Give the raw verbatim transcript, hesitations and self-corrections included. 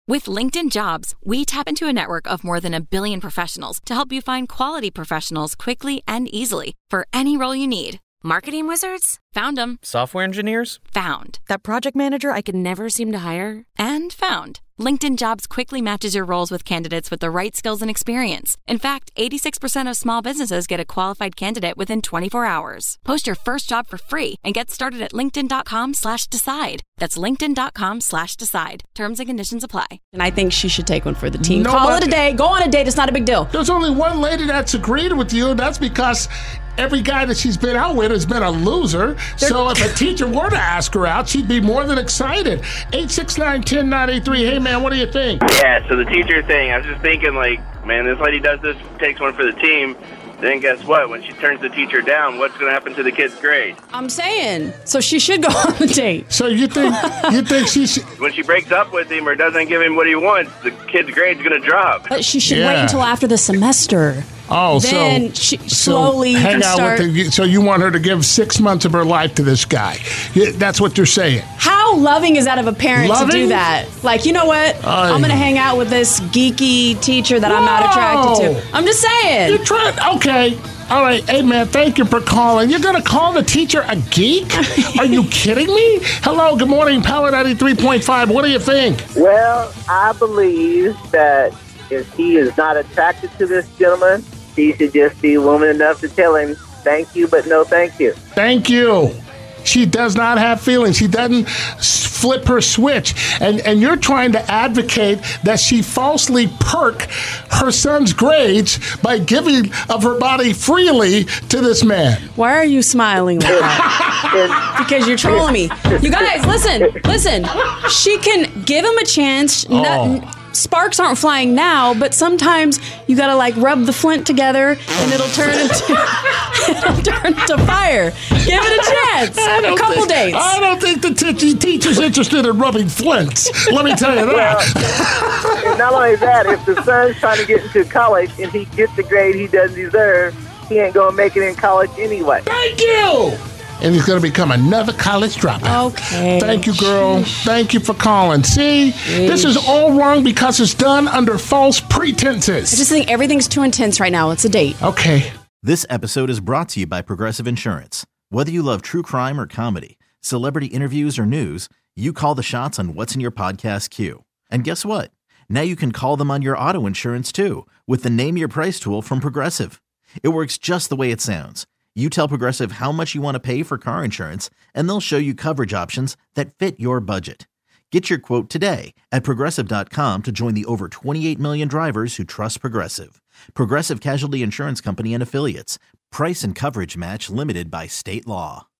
With LinkedIn Jobs, we tap into a network of more than a billion professionals to help you find quality professionals quickly and easily for any role you need. Marketing wizards? Found them. Software engineers? Found. That project manager I could never seem to hire? And found. LinkedIn Jobs quickly matches your roles with candidates with the right skills and experience. In fact, eighty-six percent of small businesses get a qualified candidate within twenty-four hours. Post your first job for free and get started at linkedin.com slash decide. That's linkedin.com slash decide. Terms and conditions apply. And I think she should take one for the team. No, Call but- it a day. Go on a date. It's not a big deal. There's only one lady that's agreed with you, and that's because every guy that she's been out with has been a loser. So if a teacher were to ask her out, she'd be more than excited. eight six nine, one zero nine eight three. Hey, man, what do you think? Yeah, so the teacher thing, I was just thinking, like, man, this lady does this, takes one for the team. Then guess what? When she turns the teacher down, what's going to happen to the kid's grade? I'm saying. So she should go on the date. So you think you think she should... When she breaks up with him or doesn't give him what he wants, the kid's grade's going to drop. But she should Yeah. wait until after the semester. Oh, Then so, she so slowly hang can out start. with the, so you want her to give six months of her life to this guy. Yeah, that's what you're saying. How loving is that of a parent to Loving? do that? Like, you know what? Aye. I'm going to hang out with this geeky teacher that I'm not attracted Whoa. to. I'm just saying. You're trying... Okay. All right. Hey, man, thank you for calling. You're going to call the teacher a geek? Are you kidding me? Hello, good morning, Power ninety-three point five. What do you think? Well, I believe that if he is not attracted to this gentleman, he should just be woman enough to tell him, thank you, but no thank you. Thank you. She does not have feelings. She doesn't s- flip her switch. And and you're trying to advocate that she falsely perk her son's grades by giving of her body freely to this man. Why are you smiling like that? Because you're trolling me. You guys, listen, listen. She can give him a chance. Oh. Not, sparks aren't flying now, but sometimes you gotta like rub the flint together and it'll turn into it'll turn into fire. Give it a chance. I A don't couple think- dates. I don't think the t- teacher's interested in rubbing flints. Let me tell you that. And not only that, if the son's trying to get into college and he gets the grade he doesn't deserve, he ain't going to make it in college anyway. Thank you. And he's going to become another college dropout. Okay. Thank you, girl. Thank you for calling. See, this is all wrong because it's done under false pretenses. I just think everything's too intense right now. It's a date. Okay. This episode is brought to you by Progressive Insurance. Whether you love true crime or comedy, celebrity interviews or news, you call the shots on what's in your podcast queue. And guess what? Now you can call them on your auto insurance too with the Name Your Price tool from Progressive. It works just the way it sounds. You tell Progressive how much you want to pay for car insurance, and they'll show you coverage options that fit your budget. Get your quote today at Progressive dot com to join the over twenty-eight million drivers who trust Progressive. Progressive Casualty Insurance Company and Affiliates. Price and coverage match limited by state law.